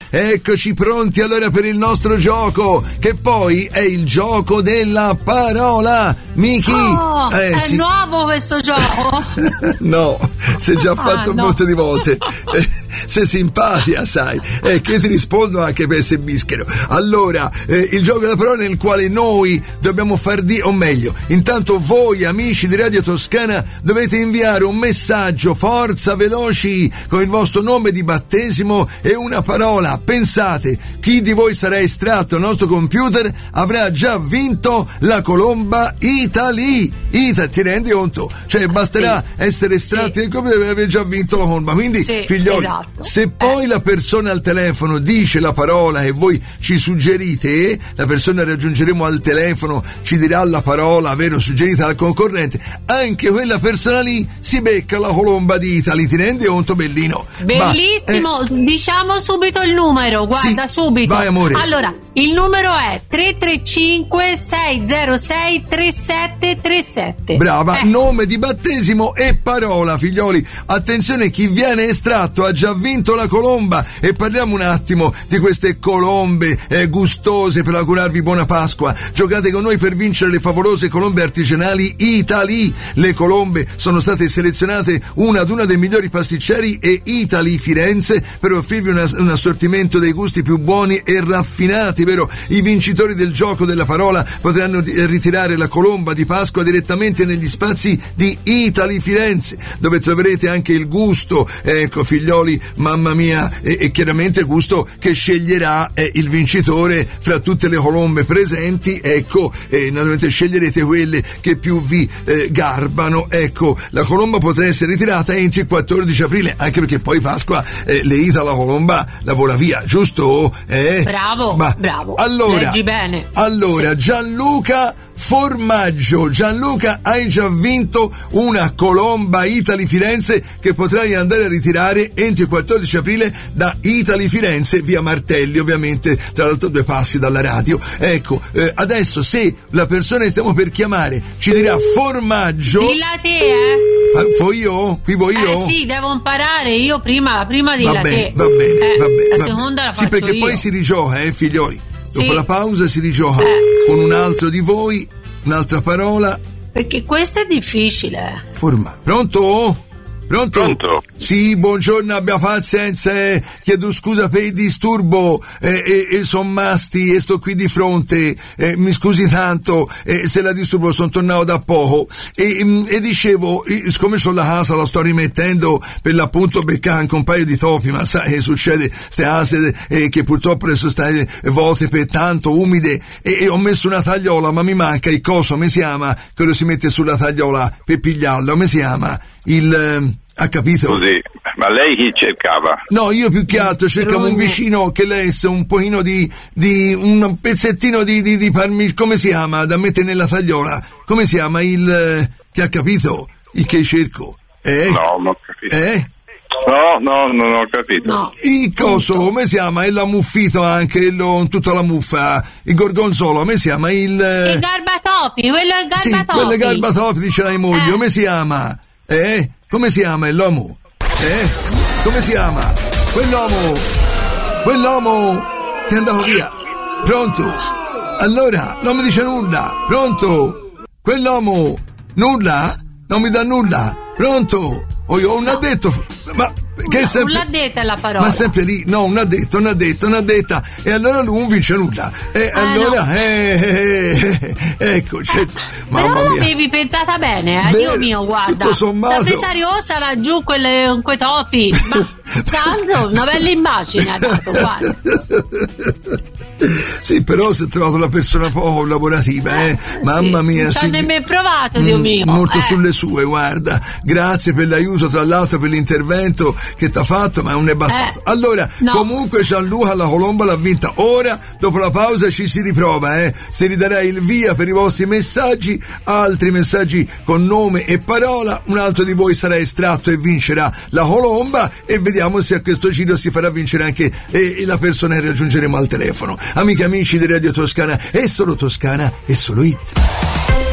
eccoci pronti allora per il nostro gioco, che poi è il gioco della parola. Miki, è nuovo questo gioco? No, si è già fatto un botto di volte. Sei simpatica, sai. Che ti rispondo anche per essere bischero. Allora, il gioco della parola nel quale noi dobbiamo far o meglio, intanto voi amici di Radio Toscana dovete inviare un messaggio, forza, veloci, con il vostro nome di battesimo e una parola. Pensate, chi di voi sarà estratto al nostro computer avrà già vinto la colomba Italy. Ti rendi conto? Cioè basterà essere estratti del computer per aver già vinto la colomba. Quindi figlioli, se poi la persona al telefono dice la parola e voi ci suggerite, la persona raggiungeremo al telefono, ci dirà la parola, vero, suggerita al concorrente, anche quella persona lì si becca la colomba di Italy. Ti rendi conto, bellino? Bellissimo. Diciamo subito il numero, guarda, subito. Vai, amore. Allora, il numero è 335 606 3737. Brava, nome di battesimo e parola, figlioli. Attenzione, chi viene estratto ha già vinto la colomba. E parliamo un attimo di queste colombe gustose per augurarvi buona Pasqua. Giocate con noi per vincere le favolose colombe artigianali Italy. Le colombe sono state selezionate una ad una dei migliori pasticceri e Italy Firenze per offrirvi un assortimento dei gusti più buoni e raffinati, vero? I vincitori del gioco della parola potranno ritirare la colomba di Pasqua direttamente negli spazi di Italy Firenze, dove troverete anche il gusto, ecco figlioli, mamma mia, e chiaramente il gusto che sceglierà il vincitore fra tutte le colombe presenti, ecco, e naturalmente sceglierete quelle che più vi garbano. Ecco, la colomba potrà essere ritirata entro il 14 aprile, anche perché poi Pasqua l'Ita la colomba la vola via, giusto? Bravo, bravo. Allora, leggi bene. Allora, Gianluca Formaggio, Gianluca, hai già vinto una colomba Italy Firenze che potrai andare a ritirare entro il 14 aprile da Italy Firenze, via Martelli, ovviamente, tra l'altro 2 passi dalla radio. Ecco, adesso se la persona che stiamo per chiamare ci dirà formaggio, dilla te, Fo io? Qui vo io? Sì, devo imparare io prima dilla te. Va bene. La seconda la faccio io. Sì, perché poi si rigioca, figlioli. Dopo la pausa si rigioca con un altro di voi, un'altra parola. Perché questo è difficile. Pronto? Pronto? Sì, buongiorno, abbia pazienza, chiedo scusa per il disturbo, son Masti e sto qui di fronte, mi scusi tanto se la disturbo, sono tornato da poco e dicevo, siccome c'ho la casa, la sto rimettendo per l'appunto beccare anche un paio di topi, ma sai che succede, ste case che purtroppo sono state volte per tanto umide e ho messo una tagliola, ma mi manca il coso, come si chiama, quello si mette sulla tagliola per pigliarla, come si chiama? Ha capito? Così, ma lei chi cercava? No, io più che altro cercavo un vicino che lesse un pochino di un pezzettino di parmigiano, come si chiama, da mettere nella tagliola, come si chiama che ha capito? Il che cerco? No, non ho capito. No, non ho capito. No. Il coso, come si chiama? Il muffito anche, tutta la muffa, il gorgonzolo, come si chiama? Il garbatopi, quello è il garbatopi. Sì, quello è il garbatopi, dice la moglie, come si chiama? Come si chiama l'uomo? Come si chiama? Quell'uomo che è andato via. Pronto? Allora, non mi dice nulla. Pronto? Quell'uomo, nulla? Non mi dà nulla. Pronto? Io ho un addetto, ma che è sempre... Un addetto è la parola. Ma sempre lì, no, un addetta. E allora lui non vince nulla. E allora, no. Ecco, mamma però mia. l'avevi pensata bene, Dio mio, guarda. Tutto sommato. La presa rossa laggiù, quei topi. Ma tanto, una bella immagine ha dato, guarda. Sì, però si è trovato la persona poco lavorativa, mamma mia. Non ci ho nemmeno provato, Dio mio. Molto sulle sue, guarda. Grazie per l'aiuto, tra l'altro per l'intervento che ti ha fatto, ma non è bastato. Allora, comunque Gianluca la colomba l'ha vinta. Ora, dopo la pausa, ci si riprova, Si ridarà il via per i vostri messaggi, altri messaggi con nome e parola. Un altro di voi sarà estratto e vincerà la colomba e vediamo se a questo giro si farà vincere anche la persona che raggiungeremo al telefono. Amiche e amici di Radio Toscana, è solo Toscana, è solo hit.